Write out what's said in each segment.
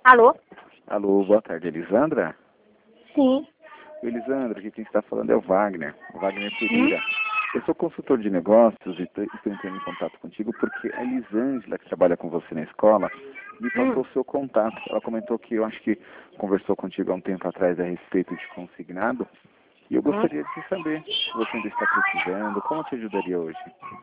Alô? Alô, boa tarde, Elisandra? Sim. Elisandra, aqui quem está falando é o Wagner Pereira. Eu sou consultor de negócios e estou entrando em contato contigo porque a Elisângela, que trabalha com você na escola, me passou o seu contato. Ela comentou que eu acho que conversou contigo há um tempo atrás a respeito de consignado. E eu gostaria de saber se você ainda está precisando, como eu te ajudaria hoje?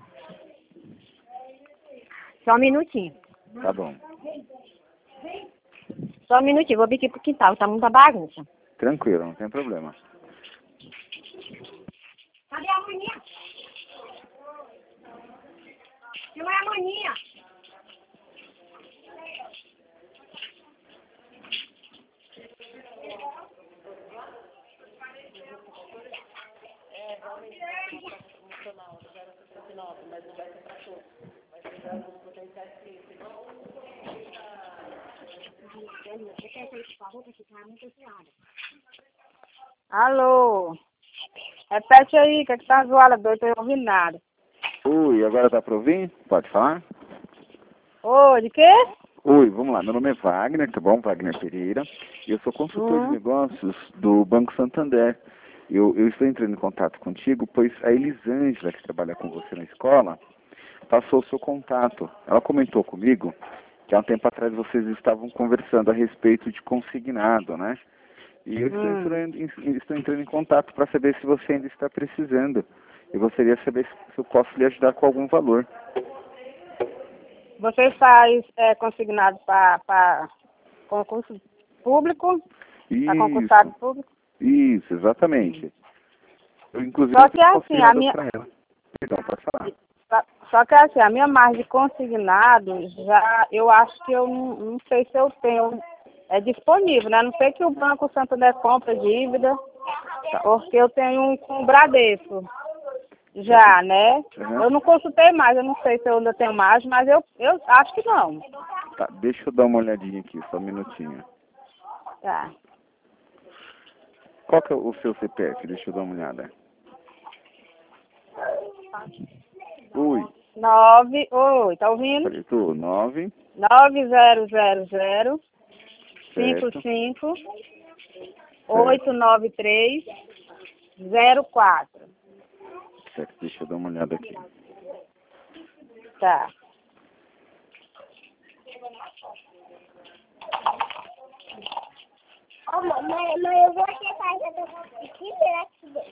Só um minutinho. Tá bom. Só um minutinho, vou vir aqui pro quintal, tá muita bagunça. Tranquilo, não tem problema. Cadê a maninha? Não é a maninha. Alô? Repete aí, que tá zoada, doido, tô ouvindo nada. Oi, agora dá para ouvir? Pode falar? Ô, de quê? Oi, vamos lá. Meu nome é Wagner, tá bom? Wagner Pereira. E eu sou consultor de negócios do Banco Santander. Eu estou entrando em contato contigo, pois a Elisângela, que trabalha com você na escola, passou o seu contato. Ela comentou comigo que há um tempo atrás vocês estavam conversando a respeito de consignado, né? E eu estou entrando em contato para saber se você ainda está precisando. Eu gostaria de saber se eu posso lhe ajudar com algum valor. Você faz consignado para concurso público? Para concursado público? Isso, exatamente. Eu, inclusive, Só que assim, a minha... para ela. Então, pode falar. Só que assim, a minha margem de consignado, já, eu acho que eu não sei se eu tenho, disponível, né? Não sei que o Banco Santander compra dívida, porque eu tenho um com o Bradesco, já, né? Eu não consultei mais, eu não sei se eu ainda tenho margem, mas eu acho que não. Tá, deixa eu dar uma olhadinha aqui, só um minutinho. Tá. Qual que é o seu CPF? Deixa eu dar uma olhada. Oi. Oi, tá ouvindo? Peraí, tô, 9. 9000 55 893 04. Certo, deixa eu dar uma olhada aqui. Tá. Ô, mãe, eu vou tentar aqui dentro.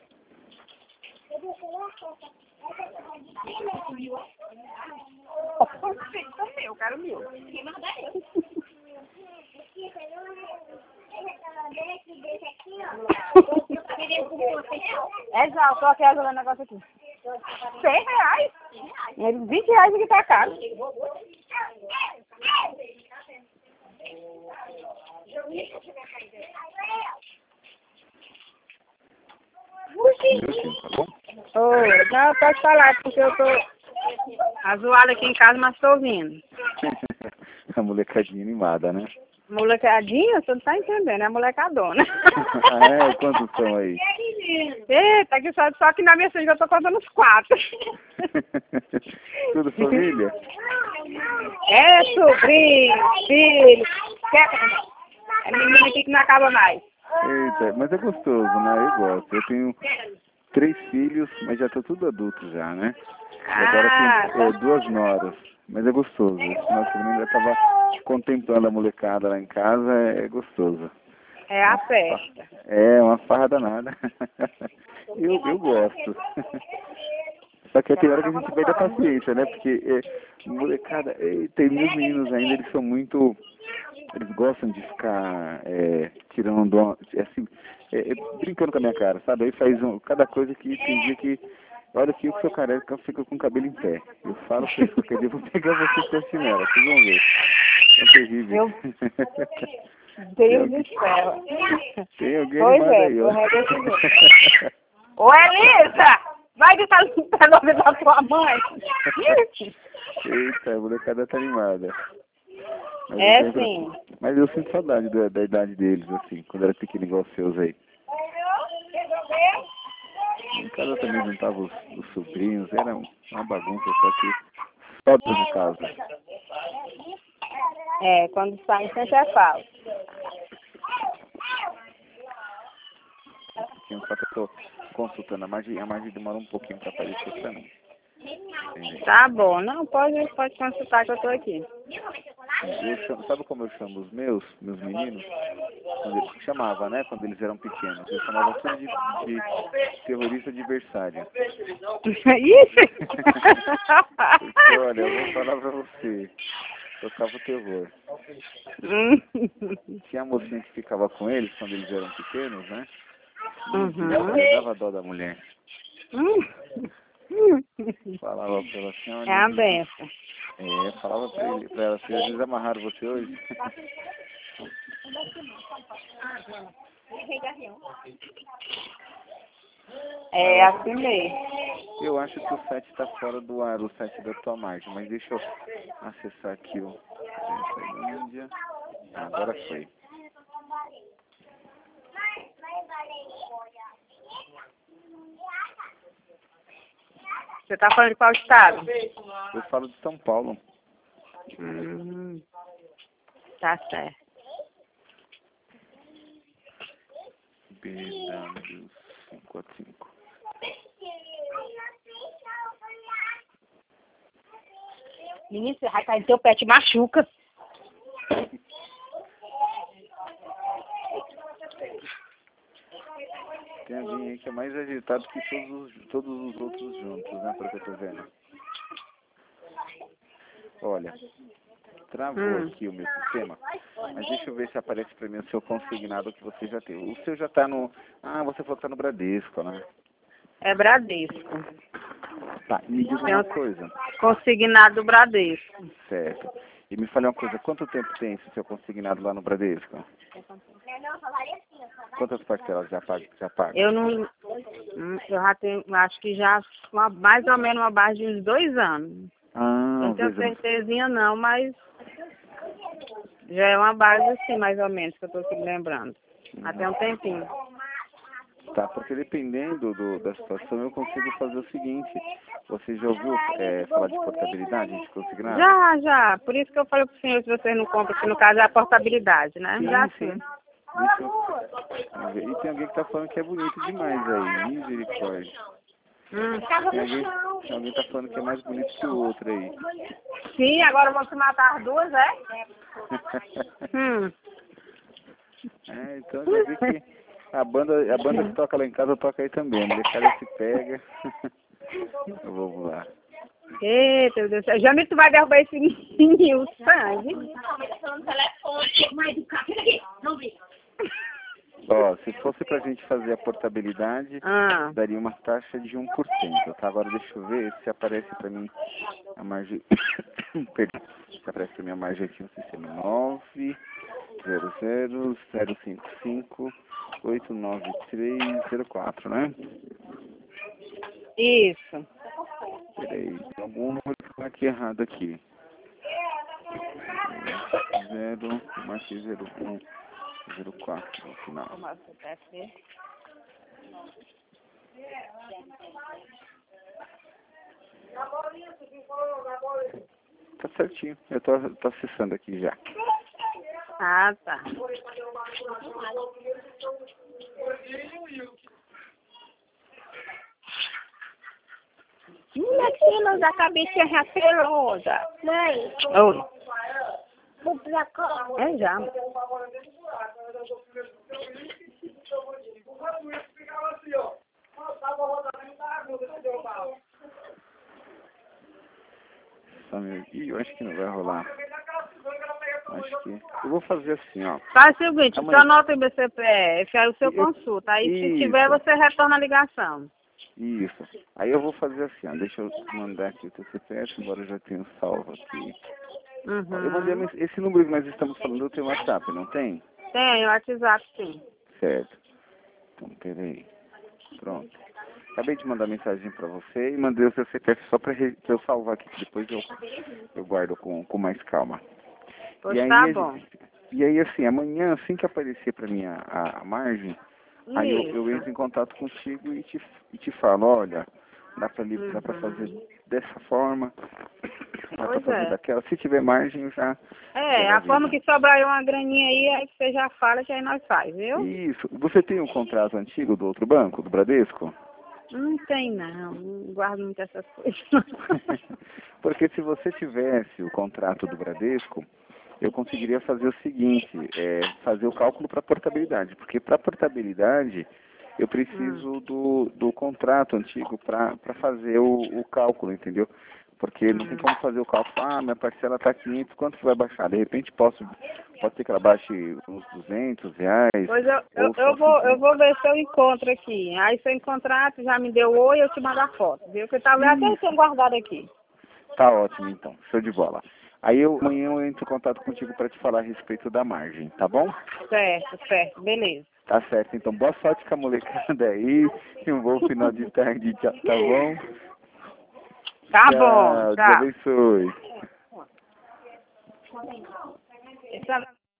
Eu quero mil. Já, eu tô aqui ajudando o negócio aqui. R$100? 20 reais aqui tá caro. Tá bom? Oi, não, pode falar, porque eu tô azoada aqui em casa, mas tô ouvindo. A molecadinha animada, né? Molecadinha, você não tá entendendo, é molecadona. Ah, é? Quantos são aí? Eita, que só que na minha frente eu tô contando uns 4. Tudo família? É sobrinho, filho. É menino aqui que não acaba mais. Eita, mas é gostoso, né? Eu gosto. Eu tenho 3 filhos, mas já tô tudo adulto já, né? E agora tem 2 noras. Mas é gostoso. Esse final de semana eu tava contemplando a molecada lá em casa, é gostoso. É a festa. É, uma farra danada. Eu gosto. Só que tem hora que a gente perde a paciência, né? Porque molecada, tem meus meninos ainda, eles são muito... Eles gostam de ficar tirando, assim, brincando com a minha cara, sabe? Aí faz cada coisa que tem dia que... Olha aqui o seu careca fica com o cabelo em pé. Eu falo pra eles, qualquer dia eu vou pegar você com a chinela, vocês vão ver. É terrível. Deus do céu. Tem alguém animado aí, ó. Ô, Elisa! Vai que tá no ouvido da tua mãe. Eita, a molecada tá animada. Mas Sim. Mas eu sinto saudade da idade deles, assim, quando era pequeno igual os seus aí. Em casa também juntava os sobrinhos, era uma bagunça, só que só dentro de casa. É, quando sai sempre é falso. Só que eu tô consultando a Margem demora um pouquinho para aparecer para mim. Entendi. Tá bom. Não, pode consultar que eu tô aqui. Sabe como eu chamo os meus meninos? Quando eles chamava, né? Quando eles eram pequenos. Eu chamava tudo de terrorista adversário. Ixi! Porque, olha, eu vou falar pra você. Tocava o terror. Tinha a mocinha que ficava com eles quando eles eram pequenos, né? Dava dó da mulher. Falava pra ela assim, olha, É a benção. falava pra ela assim, eles amarraram você hoje? É assim mesmo. Eu acho que o site está fora do ar, o site da tua Margem, mas deixa eu acessar aqui o Índia. Agora foi. Você tá falando de qual estado? Eu falo de São Paulo. Tá certo. BW545. Menino, você vai cair no teu pé, te machuca. Tem alguém aí que é mais agitado que todos os outros juntos, né? Pelo que eu tô vendo. Olha, travou aqui o meu sistema, mas deixa eu ver se aparece pra mim o seu consignado que você já tem. O seu já tá no... Ah, você falou que tá no Bradesco, né? É Bradesco. Tá, e me diz uma coisa. Consignado do Bradesco. Certo. E me fale uma coisa, quanto tempo tem esse seu consignado lá no Bradesco? Quantas parcelas já paga? Eu não... Eu já tenho, acho que já mais ou menos uma base de uns 2 anos. Não tenho certezinha não, mas já é uma base assim, mais ou menos, que eu tô aqui lembrando. Até um tempinho. Tá, porque dependendo da situação eu consigo fazer o seguinte. Você já ouviu falar de portabilidade de consignado? Já. Por isso que eu falei pro senhor que vocês não compram, que no caso é a portabilidade, né? Sim. E tem alguém que tá falando que é bonito demais aí, misericórdia. Tem alguém tá falando que é mais bonito que o outro aí. Sim, agora vão se matar as duas, é? Então já vi que a banda que toca lá em casa toca aí também. A molecada se pega. Vamos lá. Eita, meu Deus do céu. Jamil, tu vai derrubar esse menino, o sangue. Ó, se fosse pra gente fazer a portabilidade, daria uma taxa de 1%, tá? Agora deixa eu ver se aparece pra mim a margem... Perdão. Se aparece pra mim a margem aqui no sistema. 90005589304, né? Isso. Peraí, tem algum número que tá aqui errado aqui. 0104 no final. Tá certinho, eu tô acessando aqui já. Ah, tá. Menina, da cabeça raperosa. Mãe. Oi. Vou pra cá. É já. Ih, eu acho que não vai rolar. Acho que... Eu vou fazer assim, ó. Faz o seguinte, você anota o meu CPF, aí o seu consulta. Aí se tiver, você retorna a ligação. Isso. Aí eu vou fazer assim, ó. Deixa eu mandar aqui o teu CPF, embora eu já tenha salvo aqui. Ó, eu mandei esse número que nós estamos falando, eu tenho WhatsApp, não tem? Tem, o WhatsApp sim. Certo. Então, peraí. Pronto. Acabei de mandar mensagem pra você e mandei o seu CPF só pra eu salvar aqui, que depois eu guardo com mais calma. Pois tá bom. E aí, assim, amanhã, assim que aparecer pra mim a margem, aí eu entro em contato contigo e te falo, olha, dá pra fazer dessa forma, dá pra Pois fazer é. daquela. Se tiver margem, já... A forma que sobrar aí uma graninha aí você já fala que aí nós faz, viu? Isso. Você tem um contrato antigo do outro banco, do Bradesco? Não tem não guardo muito essas coisas. Porque se você tivesse o contrato do Bradesco, eu conseguiria fazer o seguinte, fazer o cálculo para portabilidade. Porque para portabilidade, eu preciso do contrato antigo para fazer o cálculo, entendeu? Porque não tem como fazer o cálculo, minha parcela está 500, quanto que vai baixar? De repente pode ser que ela baixe uns R$200. Pois ou só eu vou ver se eu encontro aqui. Aí se eu encontrar, tu já me deu oi, eu te mando a foto, viu? Que talvez até eu tenha guardado aqui. Tá ótimo, então. Show de bola. Aí amanhã eu entro em contato contigo para te falar a respeito da margem, tá bom? Certo, beleza. Tá certo. Então, boa sorte com a molecada aí. E um bom final de tarde, tá bom? Tá Tchau, bom, Deus abençoe. Essa